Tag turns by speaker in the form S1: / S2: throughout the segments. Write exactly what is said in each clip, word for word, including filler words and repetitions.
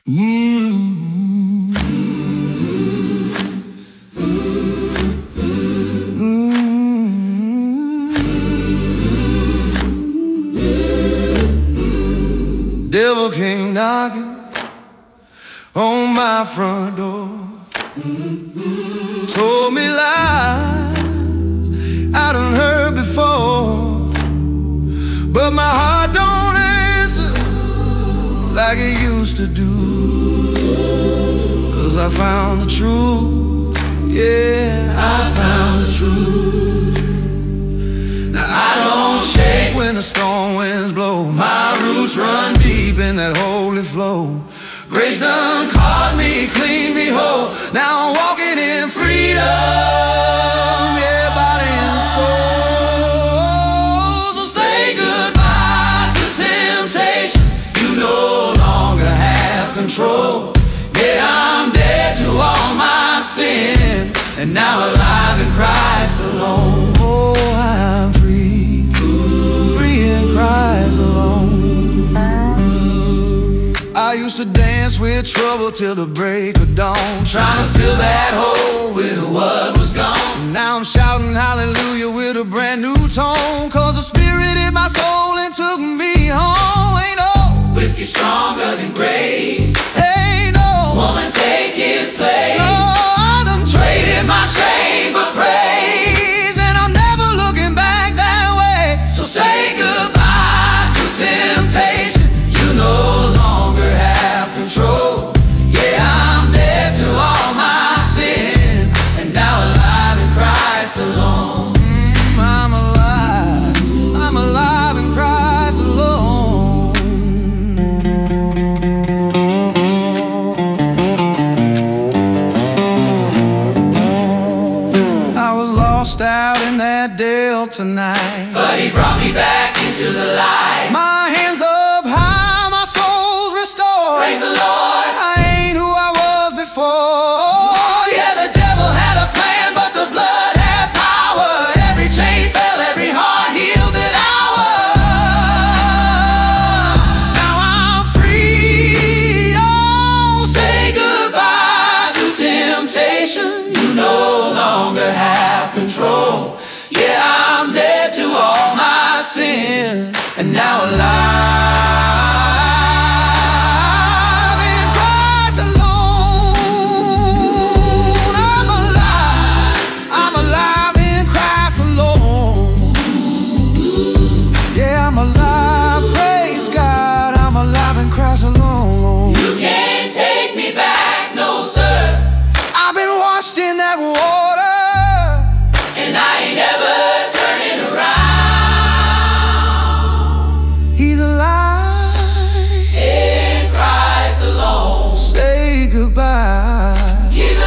S1: Mm. Mm. Devil came knocking on my front door, told me lies I done heard before, but my heart don't answer like it used to do. 'Cause I found the truth, yeah, I found the truth. Now I don't shake when the storm winds blow. My roots run deep in that holy flow. Grace done caught me, cleaned me whole. Now I'm walking in freedom, yeah, body and soul. So say goodbye to temptation. You no longer have control. Yeah, I'm dead to all my sin, and now alive in Christ alone. Oh, I'm free, free in Christ alone. I used to dance with trouble till the break of dawn, trying to fill that hole with what was gone. Now I'm shouting hallelujah with a brand new tone, 'cause the Spirit in my soul and took me home. Ain't no whiskey stronger than grace. Ain't no woman take his place. No, I done traded my shame for praise, and I'm never looking back that way. So say goodbye to temptation. You no longer have control. Yeah, I'm dead to all my sin, and now alive in Christ alone. Mm, I'm alive, I'm alive in Christ alone. I was lost out in that dale tonight, but he brought me back into the light. My hands up high, my soul's restored. Praise the Lord, I ain't who I was before. Yeah, the devil had a plan, but the blood had power. Every chain fell, every heart healed that hour. Now I'm free. Oh, say goodbye to temptation. You no longer have control. Yeah, I'm dead to all my sin, and now alive in Christ alone. I'm alive, I'm alive in Christ alone. Yeah, I'm alive, praise God, I'm alive in Christ alone.
S2: You can't take me back, no sir.
S1: I've been washed in that water,
S2: And I ain't ever turning around.
S1: He's alive,
S2: In Christ alone,
S1: say goodbye.
S2: He's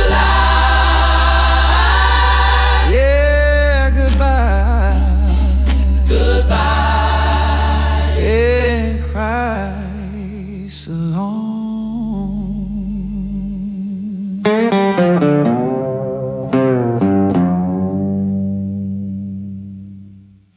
S2: alive.
S1: Yeah, goodbye.
S2: Goodbye.
S1: In Christ alone.